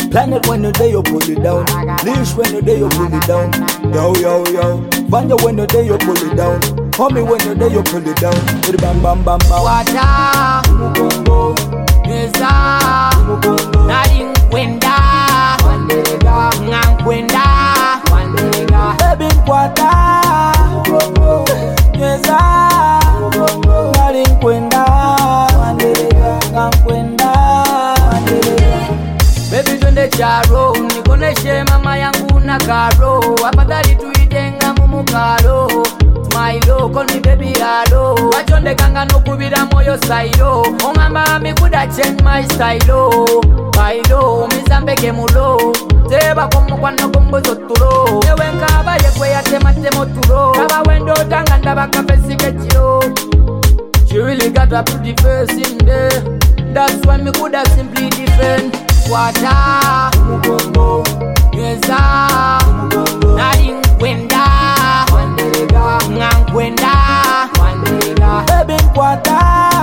Planet when you day you pull it down. Leash when you day you pull it down. Yo yo yo. Banya when you day you pull it down. Homie when you day you pull it down. Bam bam bam bam. Wata Mugongo Neza Nari nkwenda Wanderega Ngankwenda Wanderega Baby nkwata Neza Nari nkwenda Wanderega Ngankwenda Wanderega Baby twende charo nikoneshe mama yangu na karo afadhali tuitenga mumukaro Smilo call me baby hello Wajonde kanga nokubira moyo sairo Ongamba mi kuda change my style Bailo mizambeke mulo Teba komukwano kombozo turo Ewe nkaba yekwe ya tema turo Kaba wendo tanga ndaba kafesi kechiro She really got a pretty face in there That's why me coulda simply defend Wata Mugongo Yeza Nari nkwenda Wanderega Ngankwenda Wanderega Baby nkwata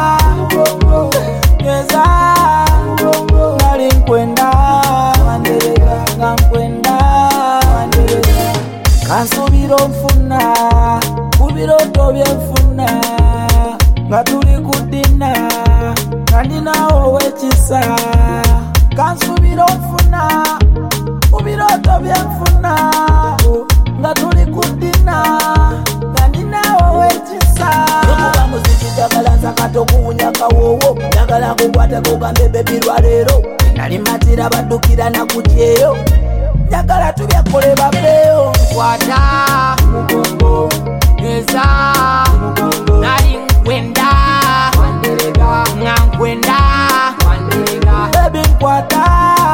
Yeza Nari nkwenda Wanderega Ngankwenda Wanderega Kansubiro mfuna Kubiro tobye mfuna Nga tuli kudina Kandi nawo wechisa Kansubiro mfuna Kubiro tobye mfuna Nga tuli kudina Kandi nawo wechisa Nukuba muziki jagala nzakato kuwunyaka wowo Jagala kukwata kugambe bebi lwalero Nali matira badukira na kutyeyo Jagala tubyakole babeyo Wata Mugongo Neza Nari nkwenda Wanderega Ngankwenda Wanderega Baby nkwata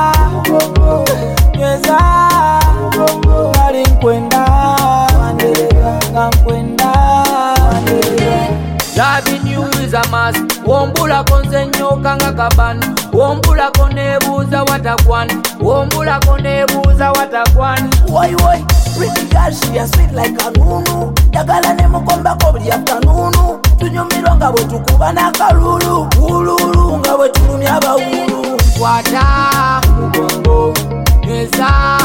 Yeza Nari nkwenda Wanderega Ngankwenda Wanderega Loving you is a must Wombula konze nyoka nga kabani Wombula konebuza watakwan Wombula konebuza watakwan Woi woi Pretty girl she a sweet like a nunu Jagala ne mukomba kobli afternoonu Tunyumirwa nga bwe tukuba n'akalulu Ululu nga bwe tulumya abawulu Wata Mugongo Neza